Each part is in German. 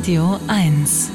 Radio 1.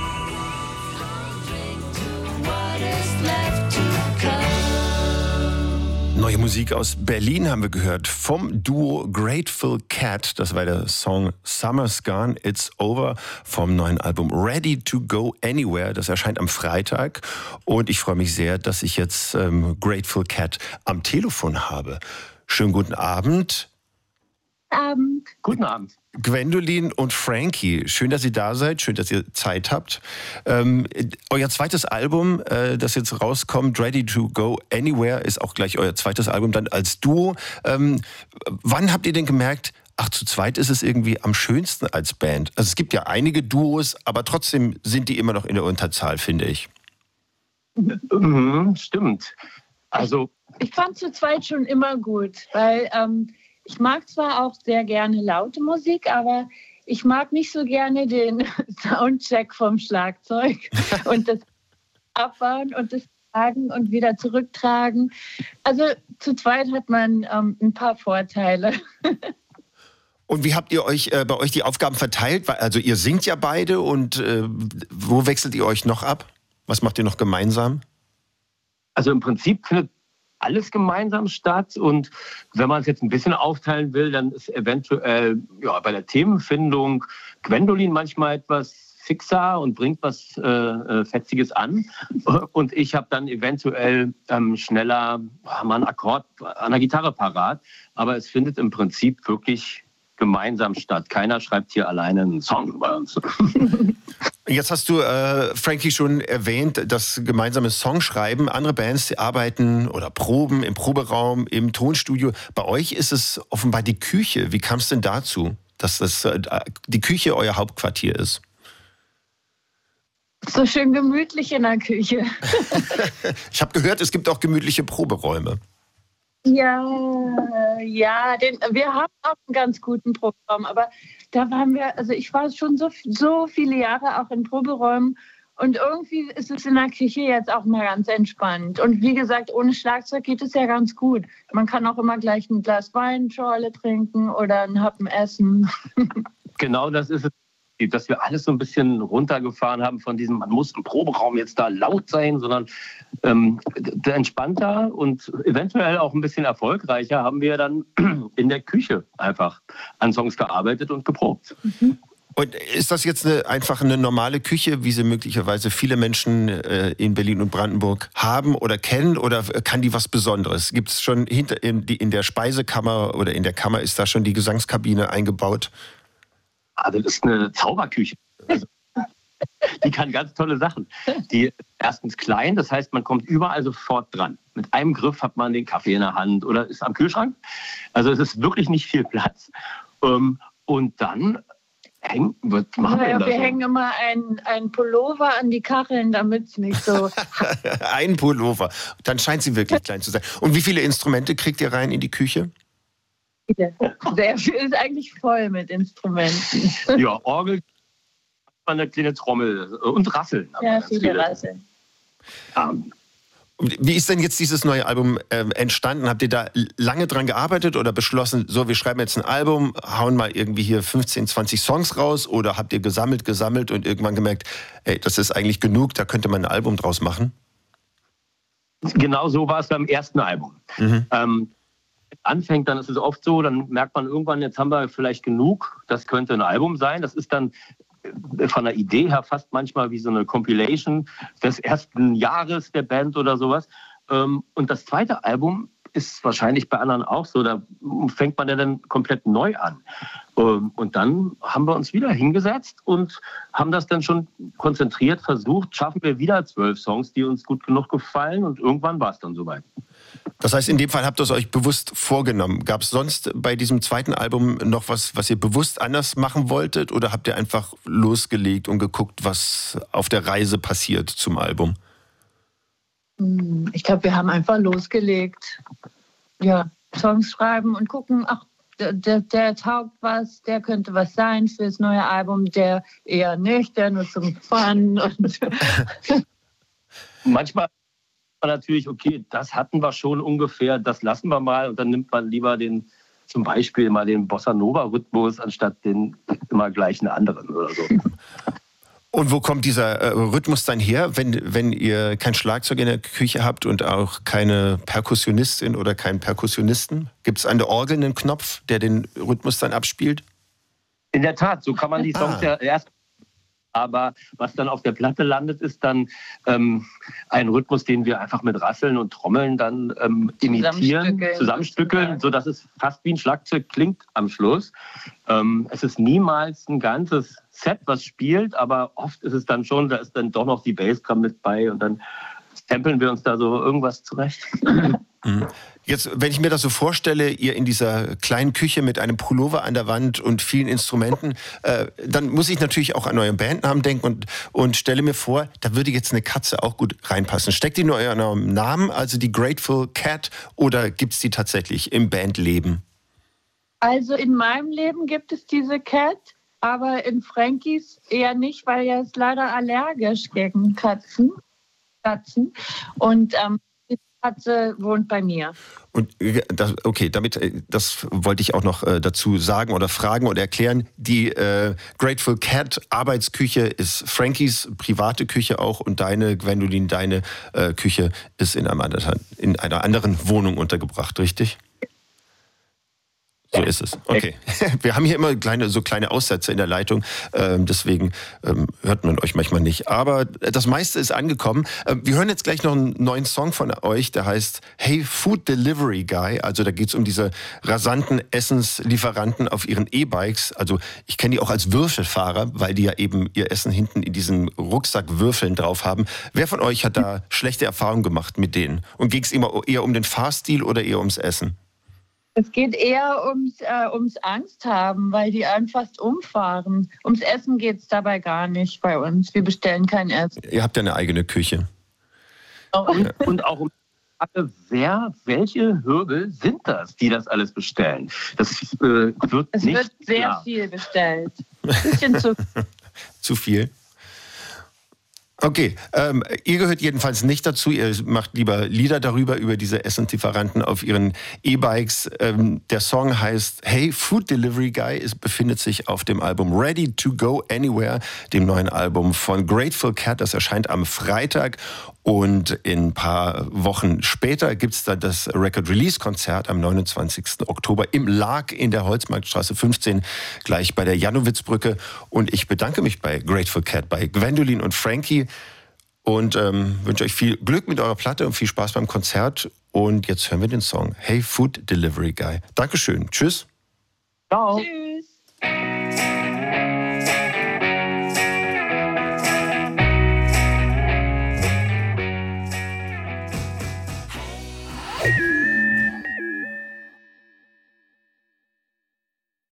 Neue Musik aus Berlin haben wir gehört vom Duo Grateful Cat. Das war der Song Summer's Gone, It's Over vom neuen Album Ready to Go Anywhere. Das erscheint am Freitag und ich freue mich sehr, dass ich jetzt Grateful Cat am Telefon habe. Schönen guten Abend. Guten Abend. Gwendolyn und Frankie, schön, dass ihr da seid, schön, dass ihr Zeit habt. Euer zweites Album, das jetzt rauskommt, Ready to Go Anywhere, ist auch gleich euer zweites Album dann als Duo. Wann habt ihr denn gemerkt, ach, zu zweit ist es irgendwie am schönsten als Band? Also es gibt ja einige Duos, aber trotzdem sind die immer noch in der Unterzahl, finde ich. Stimmt. Also ich fand zu zweit schon immer gut, weil ich mag zwar auch sehr gerne laute Musik, aber ich mag nicht so gerne den Soundcheck vom Schlagzeug und das Abbauen und das Tragen und wieder zurücktragen. Also zu zweit hat man ein paar Vorteile. Und wie habt ihr euch bei euch die Aufgaben verteilt? Also ihr singt ja beide und wo wechselt ihr euch noch ab? Was macht ihr noch gemeinsam? Also im Prinzip findet alles gemeinsam statt und wenn man es jetzt ein bisschen aufteilen will, dann ist eventuell bei der Themenfindung Gwendolyn manchmal etwas fixer und bringt was Fetziges an und ich habe dann eventuell schneller mal einen Akkord an der Gitarre parat, aber es findet im Prinzip wirklich gemeinsam statt. Keiner schreibt hier alleine einen Song bei uns. Jetzt hast du, Frankie, schon erwähnt, das gemeinsame Songschreiben. Andere Bands, die arbeiten oder proben im Proberaum, im Tonstudio. Bei euch ist es offenbar die Küche. Wie kam es denn dazu, dass die Küche euer Hauptquartier ist? So schön gemütlich in der Küche. Ich habe gehört, es gibt auch gemütliche Proberäume. Ja, wir haben auch einen ganz guten Programm, aber da waren wir, also ich war schon so viele Jahre auch in Proberäumen und irgendwie ist es in der Küche jetzt auch mal ganz entspannt. Und wie gesagt, ohne Schlagzeug geht es ja ganz gut. Man kann auch immer gleich ein Glas Weinschorle trinken oder einen Happen essen. Genau das ist es. Dass wir alles so ein bisschen runtergefahren haben von diesem, man muss im Proberaum jetzt da laut sein, sondern entspannter und eventuell auch ein bisschen erfolgreicher haben wir dann in der Küche einfach an Songs gearbeitet und geprobt. Und ist das jetzt einfach eine normale Küche, wie sie möglicherweise viele Menschen in Berlin und Brandenburg haben oder kennen, oder kann die was Besonderes? Gibt es schon in der Speisekammer oder in der Kammer, ist da schon die Gesangskabine eingebaut? Also das ist eine Zauberküche. Also, die kann ganz tolle Sachen. Die ist erstens klein, das heißt, man kommt überall sofort dran. Mit einem Griff hat man den Kaffee in der Hand oder ist am Kühlschrank. Also es ist wirklich nicht viel Platz. Und dann wir hängen immer ein Pullover an die Kacheln, damit es nicht so... Ein Pullover. Dann scheint sie wirklich klein zu sein. Und wie viele Instrumente kriegt ihr rein in die Küche? Der ist eigentlich voll mit Instrumenten. Ja, Orgel, eine kleine Trommel und Rasseln. Ja, viele Rasseln. Wie ist denn jetzt dieses neue Album entstanden? Habt ihr da lange dran gearbeitet oder beschlossen, so, wir schreiben jetzt ein Album, hauen mal irgendwie hier 15, 20 Songs raus, oder habt ihr gesammelt und irgendwann gemerkt, hey, das ist eigentlich genug, da könnte man ein Album draus machen? Genau so war es beim ersten Album. Anfängt, dann ist es oft so, dann merkt man irgendwann, jetzt haben wir vielleicht genug, das könnte ein Album sein. Das ist dann von der Idee her fast manchmal wie so eine Compilation des ersten Jahres der Band oder sowas. Und das zweite Album ist wahrscheinlich bei anderen auch so, da fängt man ja dann komplett neu an. Und dann haben wir uns wieder hingesetzt und haben das dann schon konzentriert versucht, schaffen wir wieder 12 Songs, die uns gut genug gefallen, und irgendwann war es dann soweit. Das heißt, in dem Fall habt ihr es euch bewusst vorgenommen. Gab es sonst bei diesem zweiten Album noch was ihr bewusst anders machen wolltet, oder habt ihr einfach losgelegt und geguckt, was auf der Reise passiert zum Album? Ich glaube, wir haben einfach losgelegt. Ja, Songs schreiben und gucken, ach, der taugt was, der könnte was sein fürs neue Album, der eher nicht, der nur zum Fun. Und manchmal natürlich, okay, das hatten wir schon ungefähr, das lassen wir mal, und dann nimmt man lieber den zum Beispiel mal den Bossa Nova Rhythmus anstatt den immer gleichen anderen oder so. Und wo kommt dieser Rhythmus dann her, wenn ihr kein Schlagzeug in der Küche habt und auch keine Perkussionistin oder keinen Perkussionisten? Gibt es an der Orgel einen Knopf, der den Rhythmus dann abspielt? In der Tat, so kann man die Songs ja erst. Aber was dann auf der Platte landet, ist dann ein Rhythmus, den wir einfach mit Rasseln und Trommeln dann imitieren, zusammenstückeln, sodass es fast wie ein Schlagzeug klingt am Schluss. Es ist niemals ein ganzes Set, was spielt, aber oft ist es dann schon, da ist dann doch noch die Bassdrum mit bei und dann stempeln wir uns da so irgendwas zurecht. Jetzt, wenn ich mir das so vorstelle, ihr in dieser kleinen Küche mit einem Pullover an der Wand und vielen Instrumenten, dann muss ich natürlich auch an euren Bandnamen denken und stelle mir vor, da würde jetzt eine Katze auch gut reinpassen. Steckt die nur in eurem Namen, also die Grateful Cat, oder gibt es die tatsächlich im Bandleben? Also in meinem Leben gibt es diese Cat, aber in Frankies eher nicht, weil er ist leider allergisch gegen Katzen. Und die Katze wohnt bei mir. Und das wollte ich auch noch dazu sagen oder fragen oder erklären. Die Grateful Cat Arbeitsküche ist Frankies private Küche auch und deine, Gwendolyn, deine Küche ist in einer anderen Wohnung untergebracht, richtig? So ist es. Okay. Wir haben hier immer kleine Aussätze in der Leitung, deswegen hört man euch manchmal nicht. Aber das meiste ist angekommen. Wir hören jetzt gleich noch einen neuen Song von euch, der heißt Hey Food Delivery Guy. Also da geht es um diese rasanten Essenslieferanten auf ihren E-Bikes. Also ich kenne die auch als Würfelfahrer, weil die ja eben ihr Essen hinten in diesen Rucksack-Würfeln drauf haben. Wer von euch hat da schlechte Erfahrungen gemacht mit denen? Und ging es eher um den Fahrstil oder eher ums Essen? Es geht eher ums Angst haben, weil die einen fast umfahren. Ums Essen geht es dabei gar nicht bei uns. Wir bestellen kein Essen. Ihr habt ja eine eigene Küche. Und auch welche Wirbel sind das, die das alles bestellen? Es wird sehr viel bestellt. Ein bisschen zu viel. Okay, ihr gehört jedenfalls nicht dazu. Ihr macht lieber Lieder über diese Essenslieferanten auf ihren E-Bikes. Der Song heißt Hey Food Delivery Guy. Es befindet sich auf dem Album Ready to Go Anywhere, dem neuen Album von Grateful Cat. Das erscheint am Freitag. Und in ein paar Wochen später gibt es dann das Record-Release-Konzert am 29. Oktober im Lark in der Holzmarktstraße 15, gleich bei der Jannowitzbrücke. Und ich bedanke mich bei Grateful Cat, bei Gwendolyn und Frankie und wünsche euch viel Glück mit eurer Platte und viel Spaß beim Konzert. Und jetzt hören wir den Song Hey Food Delivery Guy. Dankeschön. Tschüss. Ciao. Tschüss.